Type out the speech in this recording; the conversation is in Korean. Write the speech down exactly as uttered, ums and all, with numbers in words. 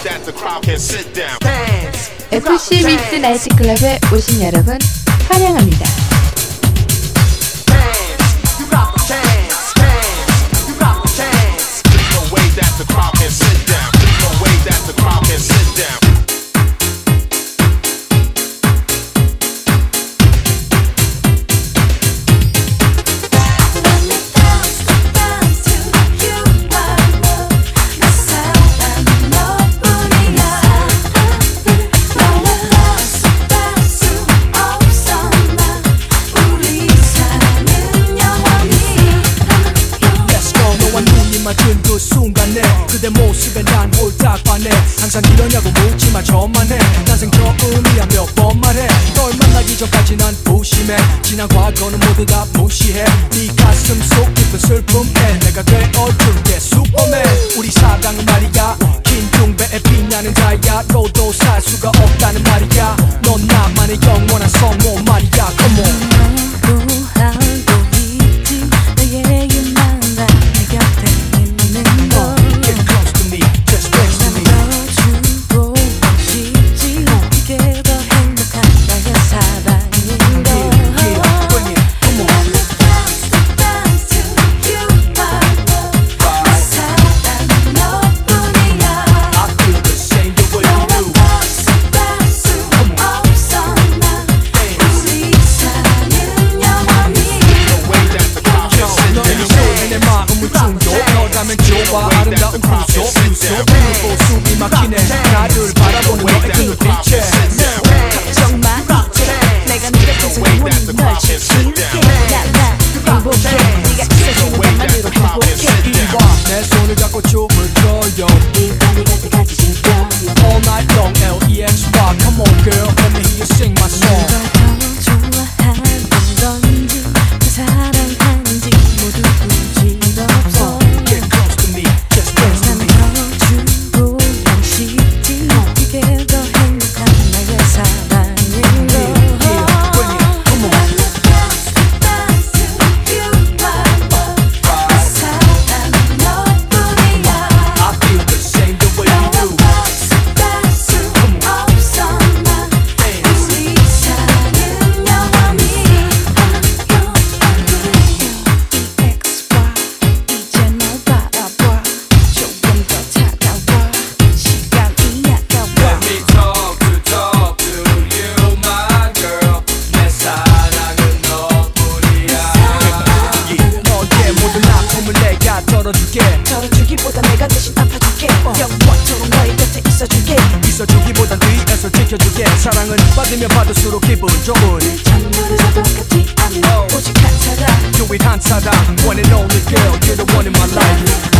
에프씨 믹스 나이트클럽에 오신 여러분 환영합니다. 맞춘 그 순간에 그대 모습에 난 홀딱 반해. 항상 이러냐고 묻지마 저만해. 난생 처음이야 몇 번 말해. 널 만나기 전까지 난 무심해. 지난 과거는 모두 다 무시해. 네 가슴 속 깊은 슬픔에 내가 되어줄게 슈퍼맨. 우리 사랑은 말이야 긴 중배에 빛나는 다이아로도 살 수가 없다는 말이야. 넌 나만의 영원한 성모 말이야. Come on. 좋아 아름다운 구조 유소 그리고 숨이 막히네. 나를 바라보는 너의 그 눈빛에 걱정마 이제 내가 네 곁에서 영원히 널 지킬게. 나나 행복해 네가 있어주는 것만으로 행복해. 이봐 내 손을 잡고 춤을 춰요. 이 밤이 갈 때까지 즐겨요. All night long L E X rock. Come on girl let me hear you sing my song. 누가 더 좋아하는 건지 더 사랑하는지 모두 굳이 없어. Get close to me just dance to me. 주고 당시지 이게 더 행복한 나의 사랑인 걸. 덜어주기보다 내가 대신 아파줄게. 영원토록 너의 곁에 있어줄게. 있어주기보단 뒤에서 지켜줄게. 사랑은 받으면 받을수록 기분 좋은. 늘 전부를 다 똑같지 않은 오직 한 사람. 유일한 사람 One and only girl You're the one in my life.